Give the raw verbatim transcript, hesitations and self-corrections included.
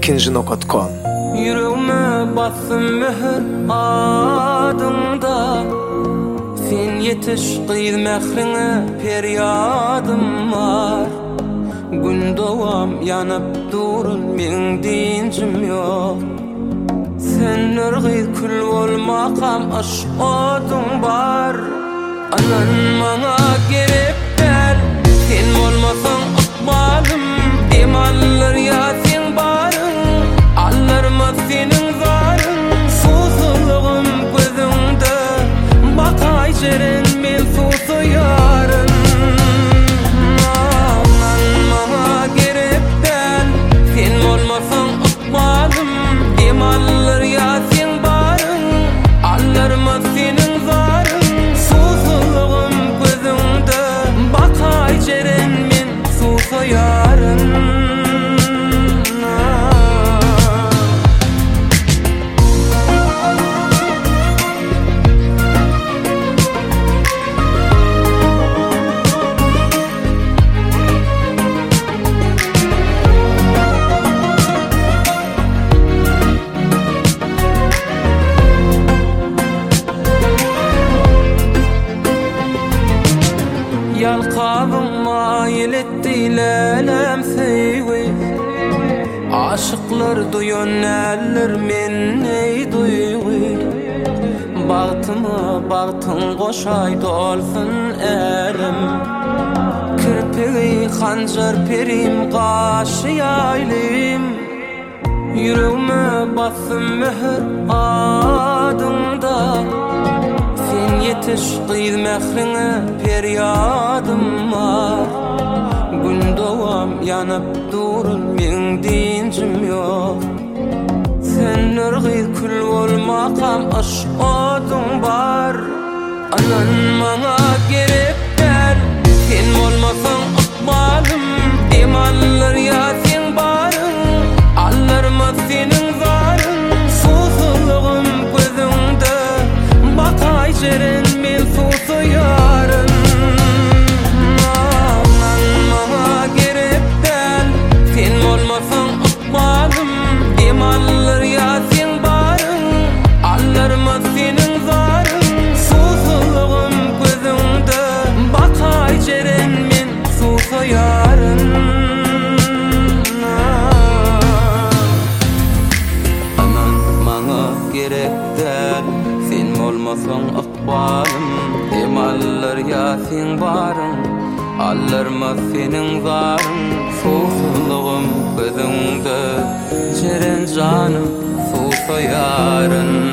ikinci nokta com. Yüreğime bassın mühür adında, sen yetiş kıyız mehrine peryadım var. Gün doğam yanıp durun men dincim yok. Sen nurgıyız kül olmakam aşkadın var. Anan bana gerek gel, sen olmasan akbalım. Emanlar ya sen barın, allarma senin zarın. Susuzluğum gözümde, bakay jeren men susu yarın. Anan bana gerek gel, sen olmasan akbalım. Emanlar ya sen barın, allarma senin zarın. Susuzluğum gözümde, bakay jeren men susu yarın. Yalqabım mayil etti lelem seyvi. Aşıklar duyon eller men ney duygu. Bağtıma bağtın koşay dolsun elim. Kirpigi hancar perim qaşı yaylim. Yüreğime bassın mühür adında, sen yetiş kıyız mehrine peryadım var. Gün doğam yanıp durun men dincim yok. Sen nurgıyız kül olmakam aşkadın var. Anan bana gerek gel, sen olmasan akbalım. Emanlar ya sen barın, allarma senin zarın. Susuzluğum gözümde, bakay jeren men susu yarın. Anan bana gerek gel, sen olmasan akbalım. Emanlar ya sen barın, allarma senin zarın. Susuzluğum gözümde, bakay jeren men susu yarın. Anan bana gerek gel, sen olmasan akbalım. Emallar ya sen barın, allarma senin zarın. Susuzluğum gözümde, jeren canım susu yarın.